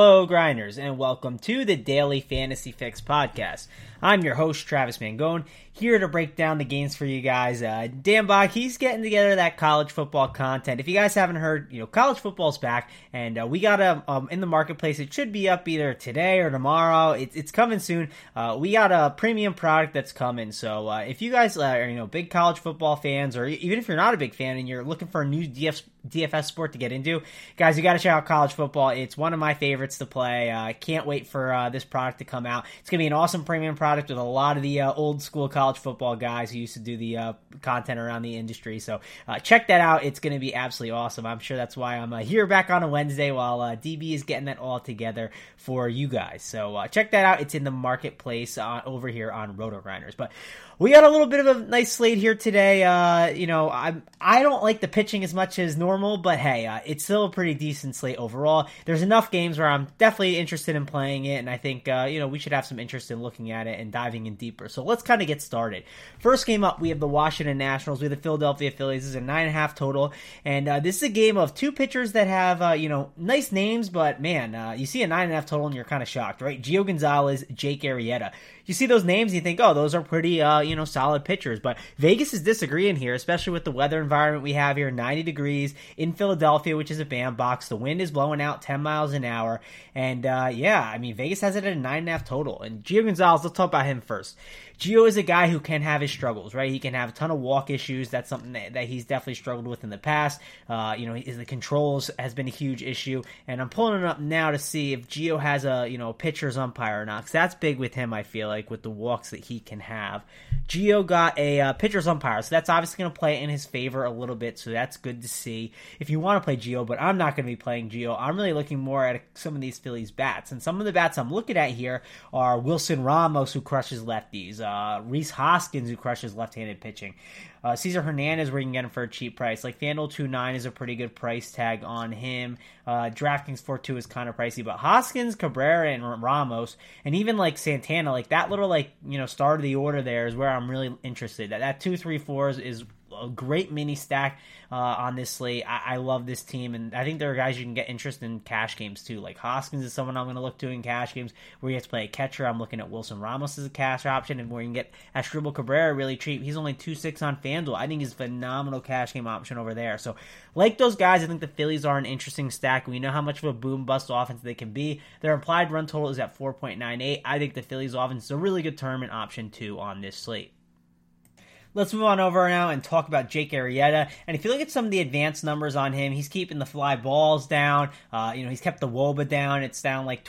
Hello, Grinders, and welcome to the Daily Fantasy Fix podcast. I'm your host, Travis Mangone, here to break down the games for you guys. Dan Bach, he's getting together that college football content. If you guys haven't heard, college football's back, and we got in the marketplace. It should be up either today or tomorrow. It's coming soon. We got a premium product that's coming. So if you guys are big college football fans, or even if you're not a big fan and you're looking for a new DFS sport to get into, guys, you got to check out college football. It's one of my favorites to play. I can't wait for this product to come out. It's going to be an awesome premium product with a lot of the old school college football guys who used to do the content around the industry. So check that out. It's going to be absolutely awesome. I'm sure that's why I'm here back on a Wednesday while DB is getting that all together for you guys. So check that out. It's in the marketplace over here on RotoGrinders. But we got a little bit of a nice slate here today. I don't like the pitching as much as normal, but hey, it's still a pretty decent slate overall. There's enough games where I'm definitely interested in playing it, and I think we should have some interest in looking at it and diving in deeper. So let's kind of get started. First game up, we have the Washington Nationals with the Philadelphia Phillies. This is a 9.5 total, and this is a game of two pitchers that have nice names, but man, you see a 9.5 total and you're kind of shocked, right? Gio Gonzalez, Jake Arrieta. You see those names, and you think, oh, those are pretty, solid pitchers. But Vegas is disagreeing here, especially with the weather environment we have here, 90 degrees in Philadelphia, which is a bandbox. The wind is blowing out 10 miles an hour. And, Vegas has it at a 9.5 total. And Gio Gonzalez, let's talk about him first. Gio is a guy who can have his struggles, right? He can have a ton of walk issues. That's something that he's definitely struggled with in the past. The controls has been a huge issue. And I'm pulling it up now to see if Gio has a pitcher's umpire or not, because that's big with him, I feel like, with the walks that he can have. Gio got a pitcher's umpire, so that's obviously going to play in his favor a little bit, so that's good to see if you want to play Gio, but I'm not going to be playing Gio. I'm really looking more at some of these Phillies bats, and some of the bats I'm looking at here are Wilson Ramos, who crushes lefties, Rhys Hoskins, who crushes left-handed pitching, Cesar Hernandez, where you can get him for a cheap price. Like FanDuel 2.9 is a pretty good price tag on him. DraftKings 4.2 is kind of pricey, but Hoskins, Cabrera, and Ramos, and even like Santana, like that little start of the order there is where I'm really interested. That 2-3-4 is a great mini stack on this slate. I love this team, and I think there are guys you can get interest in cash games too. Like Hoskins is someone I'm going to look to in cash games where you have to play a catcher. I'm looking at Wilson Ramos as a cash option, and where you can get Asdrubal Cabrera really cheap. He's only 2.6 on FanDuel. I think he's a phenomenal cash game option over there. So like those guys, I think the Phillies are an interesting stack. We know how much of a boom bust offense they can be. Their implied run total is at 4.98. I think the Phillies offense is a really good tournament option too on this slate. Let's move on over now and talk about Jake Arrieta. And if you look at some of the advanced numbers on him, he's keeping the fly balls down. He's kept the WOBA down. It's down like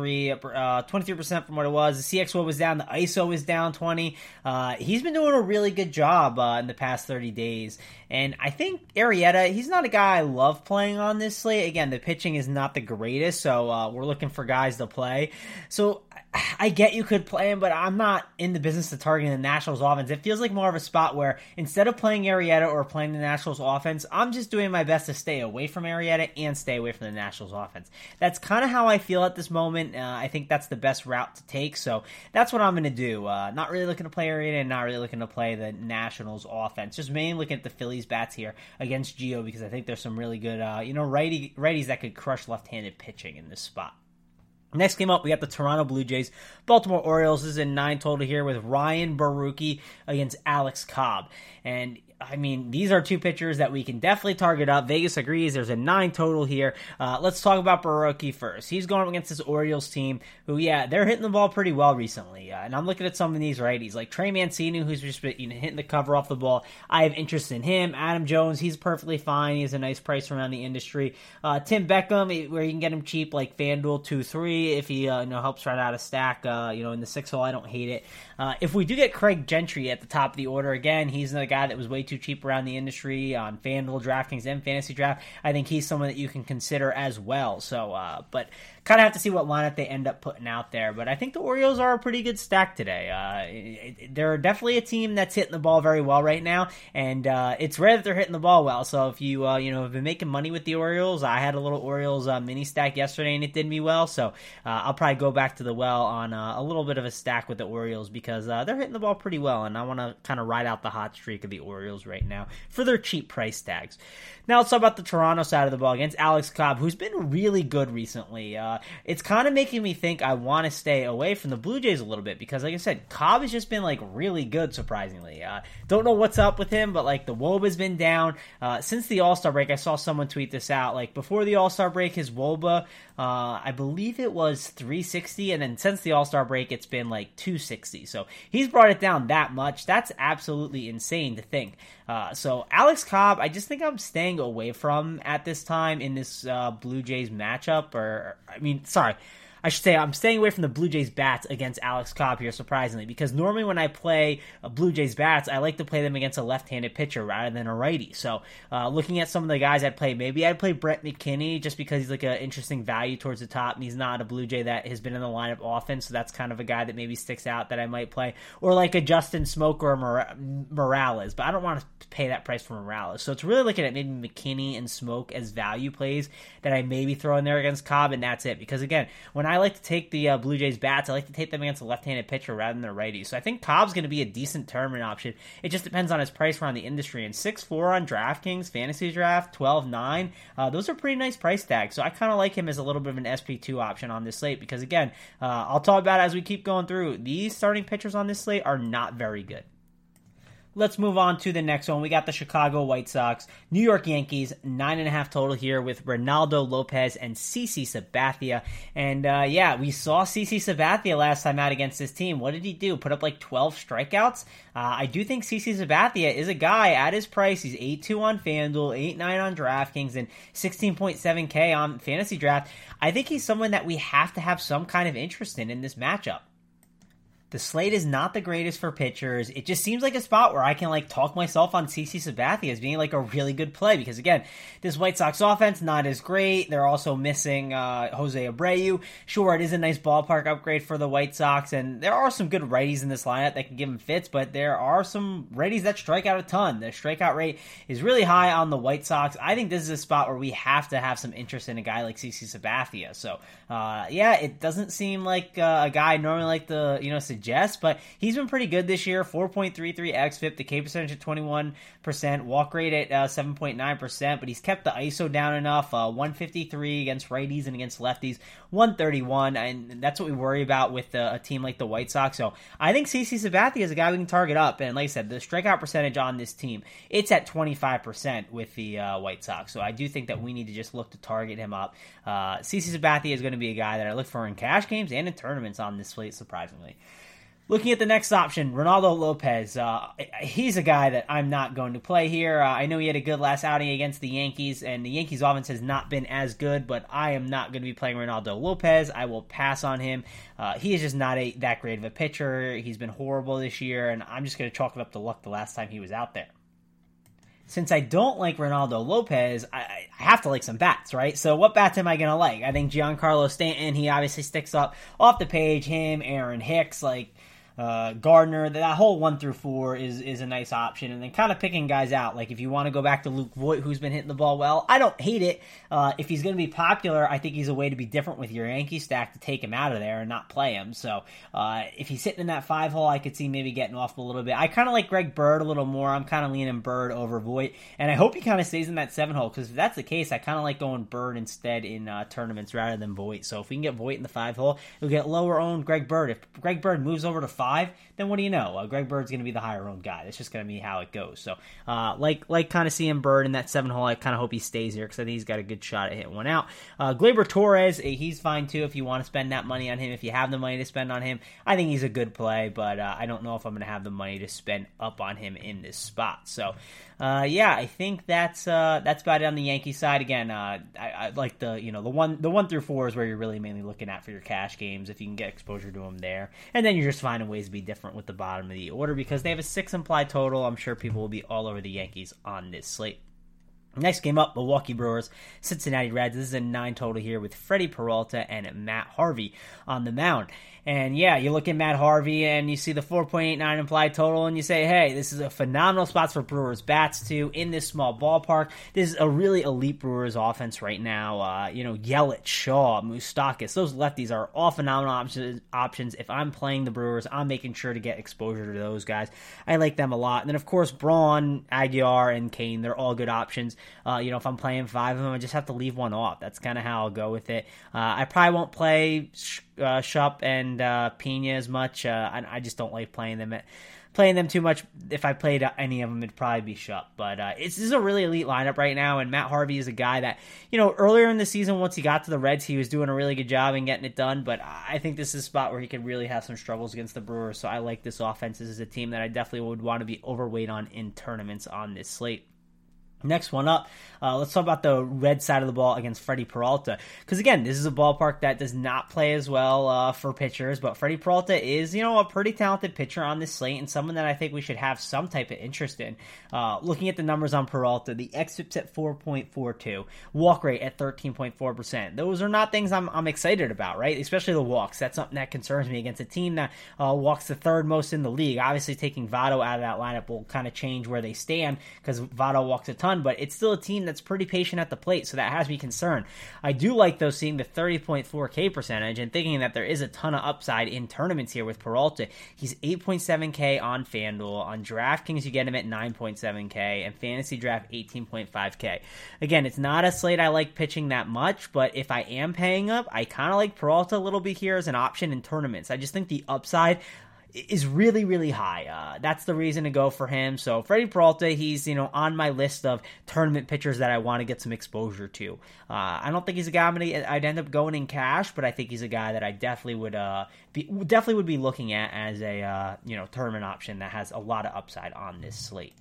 23% from what it was. The CXWOBA was down. The ISO is down 20. He's been doing a really good job in the past 30 days. And I think Arrieta, he's not a guy I love playing on this slate. Again, the pitching is not the greatest, so we're looking for guys to play. So I get you could play him, but I'm not in the business of targeting the Nationals offense. It feels like more of a spot where instead of playing Arrieta or playing the Nationals offense, I'm just doing my best to stay away from Arrieta and stay away from the Nationals offense. That's kind of how I feel at this moment. I think that's the best route to take, so that's what I'm going to do. Not really looking to play Arrieta and not really looking to play the Nationals offense. Just mainly looking at the Phillies bats here against Gio because I think there's some really good righties that could crush left-handed pitching in this spot. Next game up, we got the Toronto Blue Jays, Baltimore Orioles. This is a 9 total here with Ryan Baruchi against Alex Cobb. And these are two pitchers that we can definitely target up. Vegas agrees. There's a 9 total here. Let's talk about Baruchi first. He's going up against this Orioles team who, they're hitting the ball pretty well recently. And I'm looking at some of these righties, like Trey Mancini, who's just been hitting the cover off the ball. I have interest in him. Adam Jones, he's perfectly fine. He has a nice price around the industry. Tim Beckham, where you can get him cheap, like FanDuel 2-3 if he helps run out a stack. In the 6 hole, I don't hate it. If we do get Craig Gentry at the top of the order again, he's another guy that was way too cheap around the industry on FanDuel, DraftKings, and Fantasy Draft. I think he's someone that you can consider as well. So, but kind of have to see what lineup they end up putting out there. But I think the Orioles are a pretty good stack today. They're definitely a team that's hitting the ball very well right now, and it's rare that they're hitting the ball well. So if you have been making money with the Orioles, I had a little Orioles mini stack yesterday, and it did me well. So I'll probably go back to the well on a little bit of a stack with the Orioles because they're hitting the ball pretty well, and I want to kind of ride out the hot streak of the Orioles right now for their cheap price tags. Now let's talk about the Toronto side of the ball against Alex Cobb, who's been really good recently. it's kind of making me think I want to stay away from the Blue Jays a little bit because, like I said, Cobb has just been like really good, surprisingly. Don't know what's up with him, but like the WOBA has been down since the All-Star break. I saw someone tweet this out. Like before the All-Star break, his WOBA, I believe it was 360, and then since the All-Star break, it's been like 260. So he's brought it down that much. That's absolutely insane to think. So Alex Cobb, I just think I'm staying away from at this time in this Blue Jays matchup. I should say I'm staying away from the Blue Jays bats against Alex Cobb here, surprisingly, because normally when I play Blue Jays bats, I like to play them against a left-handed pitcher rather than a righty. So looking at some of the guys I'd play, maybe I'd play Brett McKinney just because he's like an interesting value towards the top, and he's not a Blue Jay that has been in the lineup often, so that's kind of a guy that maybe sticks out that I might play. Or like a Justin Smoke or a Morales, but I don't want to pay that price for Morales. So it's really looking at maybe McKinney and Smoke as value plays that I maybe throw in there against Cobb, and that's it. Because again, when I like to take the Blue Jays bats, I like to take them against a left-handed pitcher rather than the righty. So I think Cobb's going to be a decent tournament option. It just depends on his price around the industry. And 6.4 on DraftKings, Fantasy Draft, 12.9. Those are pretty nice price tags. So I kind of like him as a little bit of an SP2 option on this slate because, again, I'll talk about it as we keep going through. These starting pitchers on this slate are not very good. Let's move on to the next one. We got the Chicago White Sox, New York Yankees, 9.5 total here with Ronaldo Lopez and CC Sabathia. And we saw CC Sabathia last time out against this team. What did he do? Put up like 12 strikeouts? I do think CC Sabathia is a guy at his price. He's 8.2 on FanDuel, 8.9 on DraftKings, and 16.7K on Fantasy Draft. I think he's someone that we have to have some kind of interest in this matchup. The slate is not the greatest for pitchers. It just seems like a spot where I can like talk myself on CC Sabathia as being like a really good play because again, this White Sox offense not as great. They're also missing Jose Abreu. Sure, it is a nice ballpark upgrade for the White Sox, and there are some good righties in this lineup that can give them fits, but there are some righties that strike out a ton. The strikeout rate is really high on the White Sox. I think this is a spot where we have to have some interest in a guy like CC Sabathia. So it doesn't seem like a guy I normally like to suggest, but he's been pretty good this year. 4.33 xFIP, the K percentage at 21%, walk rate at 7.9%, but he's kept the ISO down enough. 153 against righties and against lefties, 131, and that's what we worry about with a team like the White Sox. So I think CC Sabathia is a guy we can target up, and like I said, the strikeout percentage on this team, it's at 25% with the White Sox. So I do think that we need to just look to target him up. CC Sabathia is going to be a guy that I look for in cash games and in tournaments on this slate, surprisingly. Looking at the next option, Ronaldo Lopez. He's a guy that I'm not going to play here. I know he had a good last outing against the Yankees, and the Yankees offense has not been as good, but I am not going to be playing Ronaldo Lopez. I will pass on him. He is just not that great of a pitcher. He's been horrible this year, and I'm just going to chalk it up to luck the last time he was out there. Since I don't like Ronaldo Lopez, I have to like some bats, right? So what bats am I going to like? I think Giancarlo Stanton, he obviously sticks up off the page. Him, Aaron Hicks, Gardner, that whole 1 through 4 is a nice option. And then kind of picking guys out, like if you want to go back to Luke Voit, who's been hitting the ball well, I don't hate it. If he's going to be popular, I think he's a way to be different with your Yankee stack to take him out of there and not play him. So if he's hitting in that 5 hole, I could see maybe getting off a little bit. I kind of like Greg Bird a little more. I'm kind of leaning Bird over Voit, and I hope he kind of stays in that 7 hole, because if that's the case, I kind of like going Bird instead in tournaments rather than Voit. So if we can get Voit in the 5 hole, you'll get lower owned Greg Bird. If Greg Bird moves over to 5, then what do you know? Greg Bird's going to be the higher owned guy. That's just going to be how it goes. So, like kind of seeing Bird in that 7 hole, I kind of hope he stays here because I think he's got a good shot at hitting one out. Gleyber Torres, he's fine too if you want to spend that money on him. If you have the money to spend on him, I think he's a good play, but I don't know if I'm going to have the money to spend up on him in this spot. So, I think that's about it on the Yankee side. Again, I like the 1 through 4 is where you're really mainly looking at for your cash games if you can get exposure to them there, and then you're just finding ways to be different with the bottom of the order because they have a 6 implied total. I'm sure people will be all over the Yankees on this slate. Next game up, Milwaukee Brewers, Cincinnati Reds. This is a 9 total here with Freddie Peralta and Matt Harvey on the mound. And you look at Matt Harvey and you see the 4.89 implied total and you say, hey, this is a phenomenal spot for Brewers bats too in this small ballpark. This is a really elite Brewers offense right now. Yelich, Shaw, Moustakas, those lefties are all phenomenal options. If I'm playing the Brewers, I'm making sure to get exposure to those guys. I like them a lot. And then, of course, Braun, Aguilar, and Kane, they're all good options. If I'm playing 5 of them, I just have to leave one off. That's kind of how I'll go with it. I probably won't play Shup and Pena as much. I just don't like playing them too much. If I played any of them, it'd probably be Shup. But this is a really elite lineup right now, and Matt Harvey is a guy that, earlier in the season, once he got to the Reds, he was doing a really good job in getting it done, but I think this is a spot where he could really have some struggles against the Brewers, so I like this offense. This is a team that I definitely would want to be overweight on in tournaments on this slate. Next one up, let's talk about the red side of the ball against Freddie Peralta. Because, again, this is a ballpark that does not play as well for pitchers, but Freddie Peralta is, a pretty talented pitcher on this slate and someone that I think we should have some type of interest in. Looking at the numbers on Peralta, the xFIP's at 4.42, walk rate at 13.4%. Those are not things I'm excited about, right? Especially the walks. That's something that concerns me against a team that walks the third most in the league. Obviously, taking Votto out of that lineup will kind of change where they stand because Votto walks a ton, but it's still a team that's pretty patient at the plate, so that has me concerned. I do like, though, seeing the 30.4 K percentage and thinking that there is a ton of upside in tournaments here with Peralta. He's 8.7 K on FanDuel. On DraftKings, you get him at 9.7 K, and Fantasy Draft 18.5 K. Again, it's not a slate I like pitching that much, but if I am paying up, I kind of like Peralta a little bit here as an option in tournaments. I just think the upside is really, really high. That's the reason to go for him. So Freddie Peralta, he's, on my list of tournament pitchers that I want to get some exposure to. I don't think he's a guy I'd end up going in cash, but I think he's a guy that I definitely would be looking at as a, tournament option that has a lot of upside on this slate.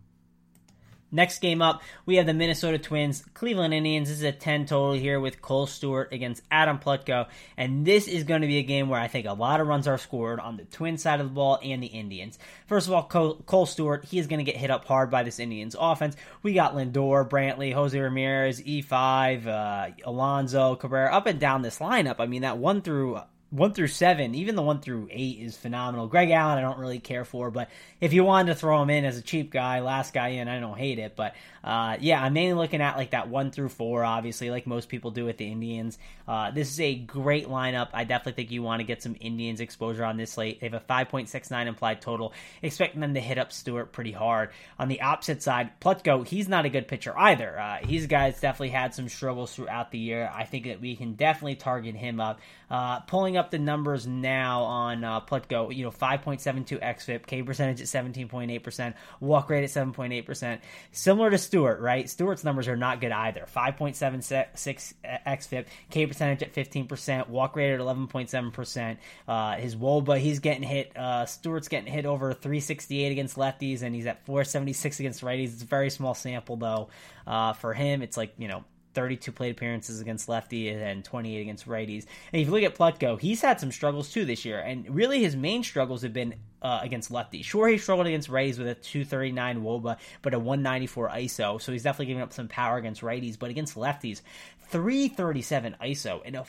Next game up, we have the Minnesota Twins, Cleveland Indians. This is a 10 total here with Cole Stewart against Adam Plutko, and this is going to be a game where I think a lot of runs are scored on the Twins side of the ball and the Indians. First of all, Cole Stewart, he is going to get hit up hard by this Indians offense. We got Lindor, Brantley, Jose Ramirez, E5, Alonso, Cabrera, up and down this lineup. I mean, that 1 through 7, even the 1 through 8 is phenomenal. Greg Allen, I don't really care for, but if you wanted to throw him in as a cheap guy, last guy in, I don't hate it. But I'm mainly looking at like that 1 through 4, obviously, like most people do with the Indians. This is a great lineup. I definitely think you want to get some Indians exposure on this slate. They have a 5.69 implied total, expecting them to hit up Stewart pretty hard. On the opposite side, Plutko, he's not a good pitcher either. He's a guy that's definitely had some struggles throughout the year. I think that we can definitely target him up. Pulling up the numbers now on Plutko, 5.72 xFIP, K percentage at 17.8%, walk rate at 7.8%. Similar to Stewart, right? Stewart's numbers are not good either. 5.76 xFIP, K percentage at 15%, walk rate at 11.7%. His WOBA, he's getting hit. Stewart's getting hit over 368 against lefties, and he's at 476 against righties. It's a very small sample, though. For him, it's like, 32 plate appearances against lefty and 28 against righties. And if you look at Plutko, he's had some struggles too this year, and really his main struggles have been against lefties. Sure, he struggled against righties with a 239 WOBA, but a 194 ISO, so he's definitely giving up some power against righties, but against lefties, 337 ISO and a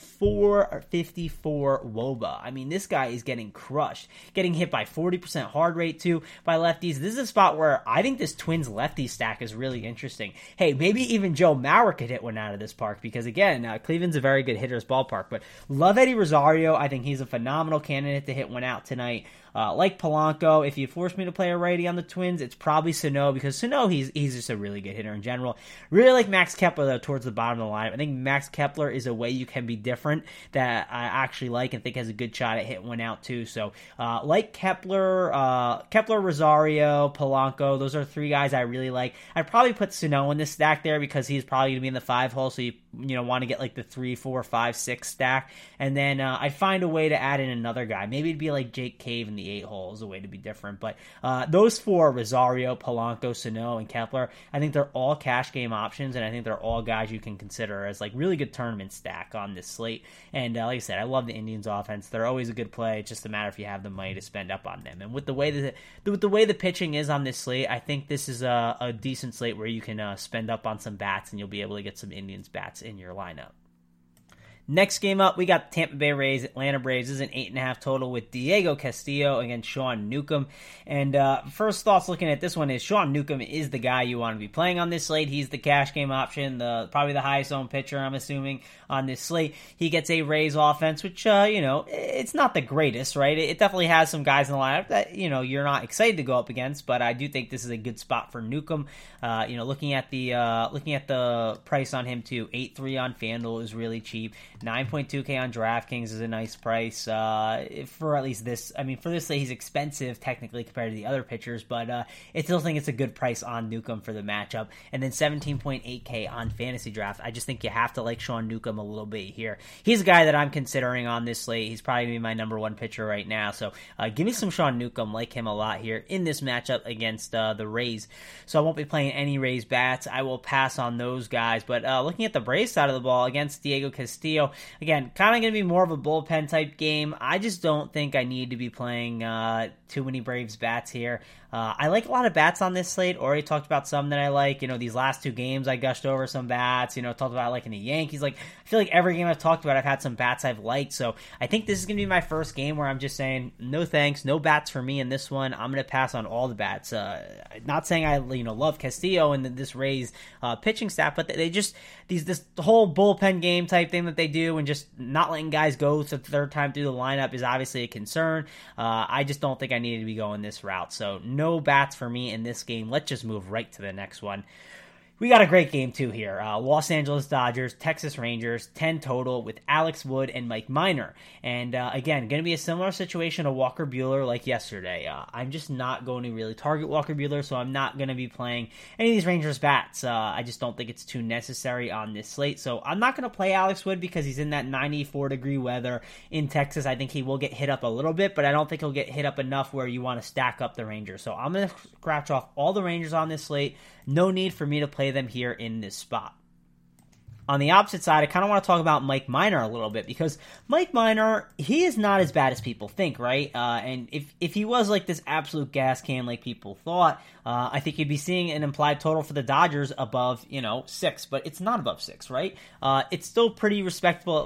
454 WOBA. I mean, this guy is getting crushed, getting hit by 40% hard rate too by lefties. This is a spot where I think this Twins lefty stack is really interesting. Hey, maybe even Joe Mauer could hit one out of this park because, again, Cleveland's a very good hitter's ballpark, but love Eddie Rosario. I think he's a phenomenal candidate to hit one out tonight. Like Polanco, if you force me to play a righty on the Twins, it's probably Sano, because Sano, he's just a really good hitter in general. Really like Max Kepler, though, towards the bottom of the lineup. I think Max Kepler is a way you can be different that I actually like and think has a good shot at hitting one out, too. So, like Kepler, Rosario, Polanco, those are three guys I really like. I'd probably put Sano in this stack there because he's probably going to be in the 5 hole, so you want to get like the 3, 4, 5, 6 stack. And then I'd find a way to add in another guy. Maybe it'd be like Jake Cave in the 8 hole is a way to be different. But those 4, Rosario, Polanco, Sano, and Kepler, I think they're all cash game options, and I think they're all guys you can consider as like really good tournament stack on this slate. And like I said, I love the Indians offense. They're always a good play. It's just a matter if you have the money to spend up on them. And with the way the pitching is on this slate, I think this is a decent slate where you can spend up on some bats and you'll be able to get some Indians bats in your lineup. Next game up, we got Tampa Bay Rays, Atlanta Braves. This is an 8.5 total with Diego Castillo against Sean Newcomb. And first thoughts looking at this one is Sean Newcomb is the guy you want to be playing on this slate. He's the cash game option, probably the highest owned pitcher, I'm assuming, on this slate. He gets a Rays offense, which, it's not the greatest, right? It definitely has some guys in the lineup that, you're not excited to go up against, but I do think this is a good spot for Newcomb. Looking at the price on him too, 8.3 on FanDuel is really cheap. 9.2K on DraftKings is a nice price for at least this. I mean, for this, he's expensive technically compared to the other pitchers, but I still think it's a good price on Newcomb for the matchup. And then 17.8K on Fantasy Draft. I just think you have to like Sean Newcomb a little bit here. He's a guy that I'm considering on this slate. He's probably going to be my number one pitcher right now. So give me some Sean Newcomb. Like him a lot here in this matchup against the Rays. So I won't be playing any Rays bats. I will pass on those guys. But looking at the Braves side of the ball against Diego Castillo, again, kind of going to be more of a bullpen type game. I just don't think I need to be playing too many Braves bats here. I like a lot of bats on this slate. Already talked about some that I like. These last two games I gushed over some bats. Talked about liking the Yankees. I feel like every game I've talked about, I've had some bats I've liked. So I think this is going to be my first game where I'm just saying, no thanks, no bats for me in this one. I'm going to pass on all the bats. Not saying I love Castillo and this Rays pitching staff, but they just this whole bullpen game type thing that they do and just not letting guys go to the third time through the lineup is obviously a concern. I just don't think I needed to be going this route. So no bats for me in this game. Let's just move right to the next one. We got a great game, too, here. Los Angeles Dodgers, Texas Rangers, 10 total with Alex Wood and Mike Minor. And, again, going to be a similar situation to Walker Buehler like yesterday. I'm just not going to really target Walker Buehler, so I'm not going to be playing any of these Rangers bats. I just don't think it's too necessary on this slate. So I'm not going to play Alex Wood because he's in that 94-degree weather in Texas. I think he will get hit up a little bit, but I don't think he'll get hit up enough where you want to stack up the Rangers. So I'm going to scratch off all the Rangers on this slate. No need for me to play them here in this spot. On the opposite side, I kind of want to talk about Mike Minor a little bit because Mike Minor, he is not as bad as people think, right? And if he was like this absolute gas can like people thought, I think you'd be seeing an implied total for the Dodgers above, 6, but it's not above 6, right? It's still pretty respectable at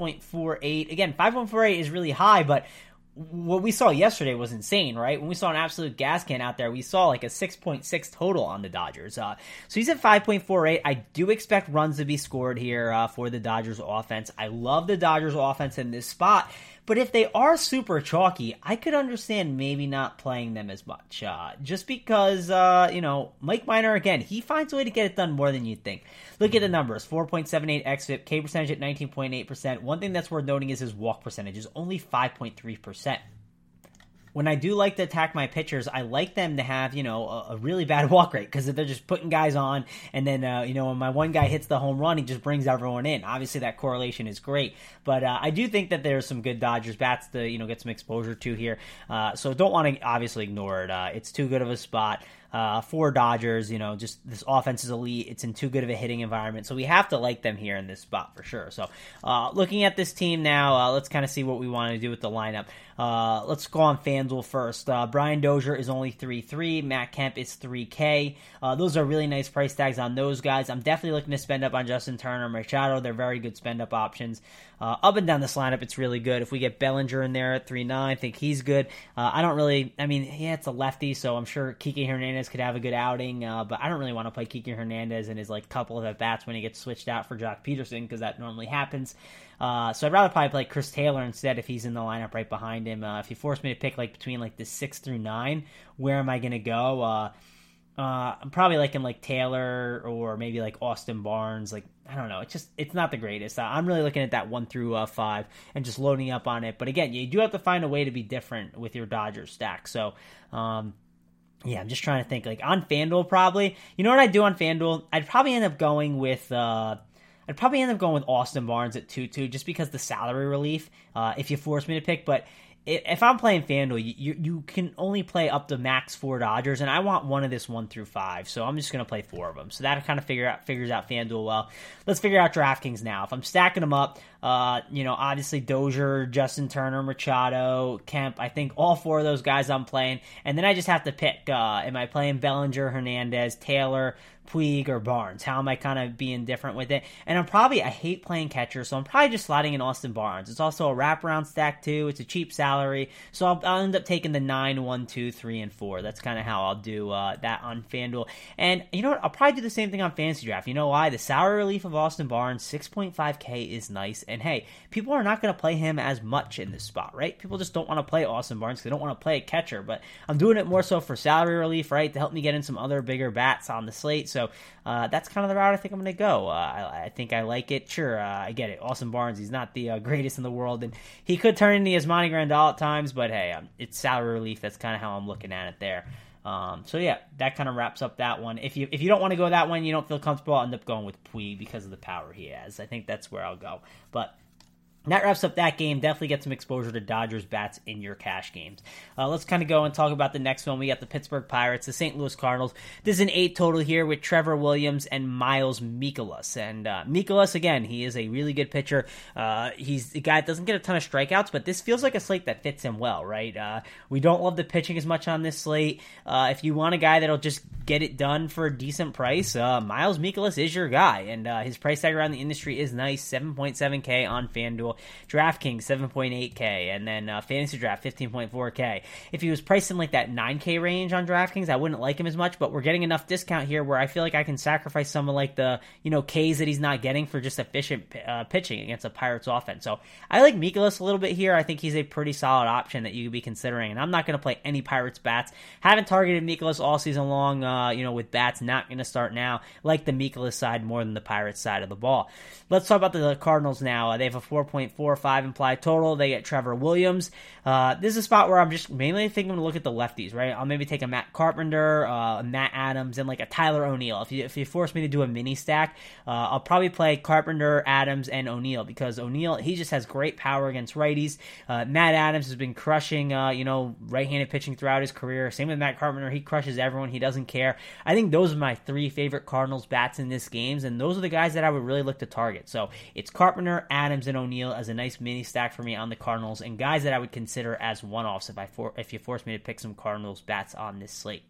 5.48. Again, 5.48 is really high, but what we saw yesterday was insane, right? When we saw an absolute gas can out there, we saw like a 6.6 total on the Dodgers. So he's at 5.48. I do expect runs to be scored here for the Dodgers offense. I love the Dodgers offense in this spot. But if they are super chalky, I could understand maybe not playing them as much. Just because, Mike Minor, again, he finds a way to get it done more than you'd think. Look at the numbers, 4.78 xFIP, K percentage at 19.8%. One thing that's worth noting is his walk percentage is only 5.3%. When I do like to attack my pitchers, I like them to have, a really bad walk rate because they're just putting guys on. And then, when my one guy hits the home run, he just brings everyone in. Obviously, that correlation is great. But I do think that there's some good Dodgers bats to, get some exposure to here. So don't want to obviously ignore it. It's too good of a spot. For Dodgers, just this offense is elite. It's in too good of a hitting environment. So we have to like them here in this spot for sure. So looking at this team now, let's kind of see what we want to do with the lineup. Let's go on FanDuel first. Brian Dozier is only 3.3. Matt Kemp is 3K. Those are really nice price tags on those guys. I'm definitely looking to spend up on Justin Turner and Machado. They're very good spend up options. Up and down this lineup, it's really good. If we get Bellinger in there at 3.9, I think he's good. It's a lefty, so I'm sure Kike Hernandez could have a good outing, but I don't really want to play Kike Hernandez in his couple of at-bats when he gets switched out for Jock Peterson because that normally happens. So I'd rather probably play Chris Taylor instead if he's in the lineup right behind him. If you force me to pick between the 6 through 9, where am I going to go? I'm probably liking Taylor or maybe Austin Barnes. I don't know. It's not the greatest. I'm really looking at that 1 through 5 and just loading up on it. But again, you do have to find a way to be different with your Dodgers stack. So, I'm just trying to think. On FanDuel, probably. You know what I'd do on FanDuel? I'd probably end up going with Austin Barnes at 2.2 just because the salary relief. If you force me to pick, but if I'm playing FanDuel, you can only play up to max 4 Dodgers, and I want one of this 1 through 5, so I'm just going to play 4 of them. So that kind of figures out FanDuel well. Let's figure out DraftKings now. If I'm stacking them up, Obviously Dozier, Justin Turner, Machado, Kemp. I think all 4 of those guys I'm playing. And then I just have to pick, am I playing Bellinger, Hernandez, Taylor, Puig, or Barnes? How am I kind of being different with it? And I hate playing catcher, so I'm probably just sliding in Austin Barnes. It's also a wraparound stack too. It's a cheap salary, so I'll end up taking the 9, 1, 2, 3, and 4. That's kind of how I'll do that on FanDuel. And you know what? I'll probably do the same thing on Fantasy Draft. You know why? The salary relief of Austin Barnes, 6.5K is nice. And hey, people are not going to play him as much in this spot, right? People just don't want to play Austin Barnes because they don't want to play a catcher. But I'm doing it more so for salary relief, right? To help me get in some other bigger bats on the slate. So that's kind of the route I think I'm going to go. I think I like it. Sure, I get it. Austin Barnes, he's not the greatest in the world, and he could turn into Yasmani Grandal at times, but hey, it's salary relief. That's kind of how I'm looking at it there. So yeah, that kind of wraps up that one. If you don't want to go that one, you don't feel comfortable, I'll end up going with Puig because of the power he has. I think that's where I'll go. But that wraps up that game. Definitely get some exposure to Dodgers bats in your cash games. Let's kind of go and talk about the next one. We got the Pittsburgh Pirates, the St. Louis Cardinals. This is an 8 total here with Trevor Williams and Miles Mikolas. And Mikolas, again, he is a really good pitcher. He's a guy that doesn't get a ton of strikeouts, but this feels like a slate that fits him well, right? We don't love the pitching as much on this slate. If you want a guy that'll just get it done for a decent price, Miles Mikolas is your guy. And his price tag around the industry is nice, 7.7K on FanDuel. DraftKings 7.8K, and then Fantasy Draft 15.4K. If he was priced in like that 9K range on DraftKings, I wouldn't like him as much, but we're getting enough discount here where I feel like I can sacrifice some of like the Ks that he's not getting for just efficient pitching against a Pirates offense. So I like Mikolas a little bit here. I think he's a pretty solid option that you could be considering, and I'm not going to play any Pirates bats. Haven't targeted Mikolas all season long, with bats not going to start now. Like the Mikolas side more than the Pirates side of the ball. Let's talk about the Cardinals now. They have a 4.45 implied total. They get Trevor Williams. This is a spot where I'm just mainly thinking to look at the lefties, right? I'll maybe take a Matt Carpenter, a Matt Adams, and like a Tyler O'Neill. If you force me to do a mini stack, I'll probably play Carpenter, Adams, and O'Neill because O'Neill, he just has great power against righties. Matt Adams has been crushing, right-handed pitching throughout his career. Same with Matt Carpenter. He crushes everyone. He doesn't care. I think those are my 3 favorite Cardinals bats in this game, and those are the guys that I would really look to target. So it's Carpenter, Adams, and O'Neill as a nice mini stack for me on the Cardinals, and guys that I would consider as one-offs if you force me to pick some Cardinals bats on this slate.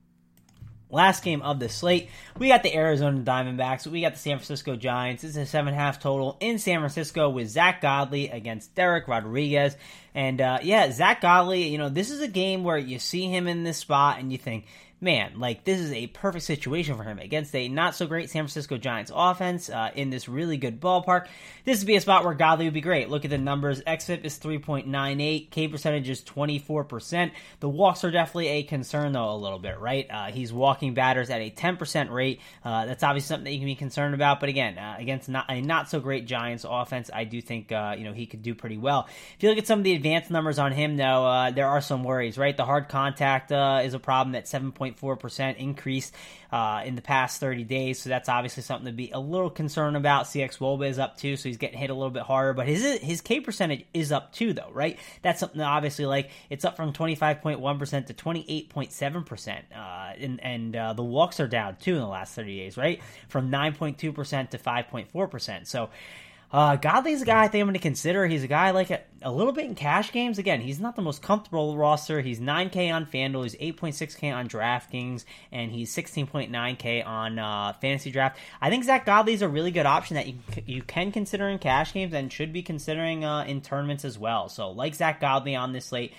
Last game of the slate, we got the Arizona Diamondbacks. We got the San Francisco Giants. This is a 7.5 total in San Francisco with Zach Godley against Derek Rodriguez. And Zach Godley, this is a game where you see him in this spot and you think, man, like this is a perfect situation for him against a not so great San Francisco Giants offense in this really good ballpark. This would be a spot where Godley would be great. Look at the numbers. xFIP is 3.98. K percentage is 24%. The walks are definitely a concern though a little bit, right? He's walking batters at a 10% rate. That's obviously something that you can be concerned about. But again, against a not so great Giants offense, I do think he could do pretty well. If you look at some of the advanced numbers on him though, there are some worries, right? The hard contact is a problem at 7.4% increase in the past 30 days. So that's obviously something to be a little concerned about. CX Woba is up too, so he's getting hit a little bit harder, but his K percentage is up too though, right? That's something that obviously like it's up from 25.1% to 28.7%. And the walks are down too in the last 30 days, right? From 9.2% to 5.4%. So Godley's a guy I think I'm going to consider. He's a guy like a little bit in cash games. Again, he's not the most comfortable roster. He's 9K on FanDuel. He's 8.6K on DraftKings. And he's 16.9K on Fantasy Draft. I think Zach Godley's a really good option that you can consider in cash games and should be considering in tournaments as well. So like Zach Godley on this slate,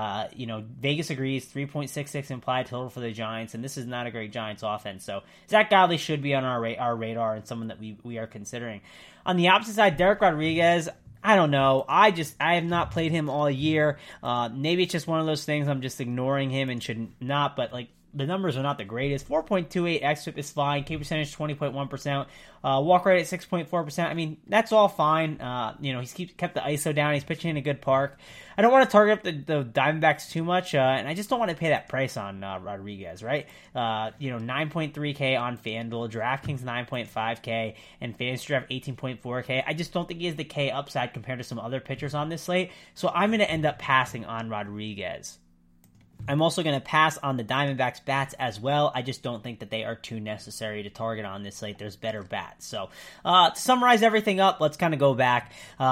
Vegas agrees, 3.66 implied total for the Giants. And this is not a great Giants offense. So Zach Godley should be on our radar and someone that we are considering. On the opposite side, Derek Rodriguez, I don't know. I have not played him all year. Maybe it's just one of those things I'm just ignoring him and should not, but like the numbers are not the greatest. 4.28 xFIP is fine. K percentage 20.1%. Walk rate at 6.4%. I mean, that's all fine. He's kept the ISO down. He's pitching in a good park. I don't want to target the Diamondbacks too much, and I just don't want to pay that price on Rodriguez, right? 9.3K on FanDuel, DraftKings 9.5K, and Fantasy Draft 18.4K. I just don't think he has the K upside compared to some other pitchers on this slate, so I'm going to end up passing on Rodriguez. I'm also going to pass on the Diamondbacks bats as well. I just don't think that they are too necessary to target on this slate. There's better bats. So to summarize everything up, let's kind of go back.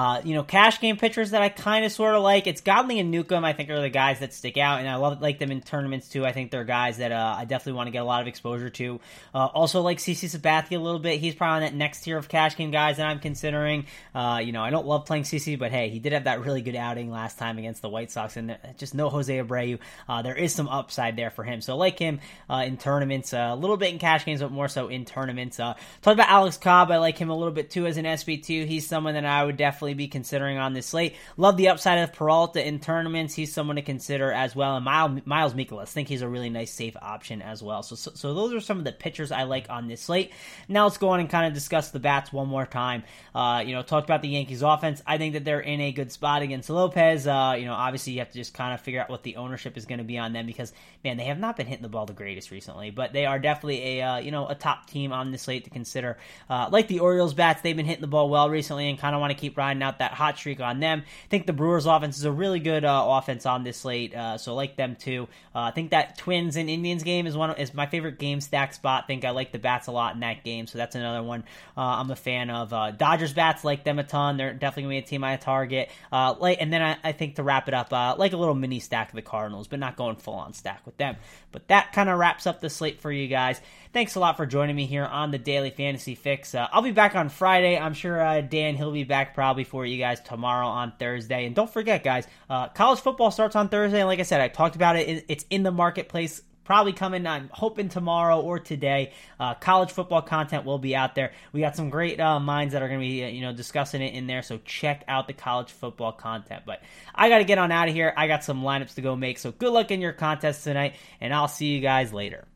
Cash game pitchers that I kind of sort of like. It's Godley and Newcomb, I think, are the guys that stick out, and I like them in tournaments too. I think they're guys that I definitely want to get a lot of exposure to. Also like CC Sabathia a little bit. He's probably on that next tier of cash game guys that I'm considering. I don't love playing CC, but hey, he did have that really good outing last time against the White Sox, and just no Jose Abreu. There is some upside there for him. So like him in tournaments, a little bit in cash games, but more so in tournaments. Talk about Alex Cobb. I like him a little bit too as an SB2. He's someone that I would definitely be considering on this slate. Love the upside of Peralta in tournaments. He's someone to consider as well. And Miles Mikolas, think he's a really nice safe option as well. So those are some of the pitchers I like on this slate. Now let's go on and kind of discuss the bats one more time. Talked about the Yankees offense. I think that they're in a good spot against Lopez. Obviously you have to just kind of figure out what the ownership is going to be on them because, man, they have not been hitting the ball the greatest recently, but they are definitely a top team on the slate to consider. Like the Orioles bats, they've been hitting the ball well recently and kind of want to keep riding out that hot streak on them. I think the Brewers offense is a really good offense on this slate, so like them too. I think that Twins and Indians game is my favorite game stack spot. I think I like the bats a lot in that game, so that's another one I'm a fan of. Dodgers bats, like them a ton. They're definitely going to be a team I target. And then I think to wrap it up, like a little mini stack of the Cardinals, but not going full on stack with them. But that kind of wraps up the slate for you guys. Thanks a lot for joining me here on the Daily Fantasy Fix. I'll be back on Friday. I'm sure Dan, he'll be back probably for you guys tomorrow on Thursday. And don't forget, guys, college football starts on Thursday. And like I said, I talked about it. It's in the marketplace. Probably coming, I'm hoping tomorrow or today. College football content will be out there. We got some great minds that are going to be, discussing it in there. So check out the college football content. But I got to get on out of here. I got some lineups to go make. So good luck in your contest tonight, and I'll see you guys later.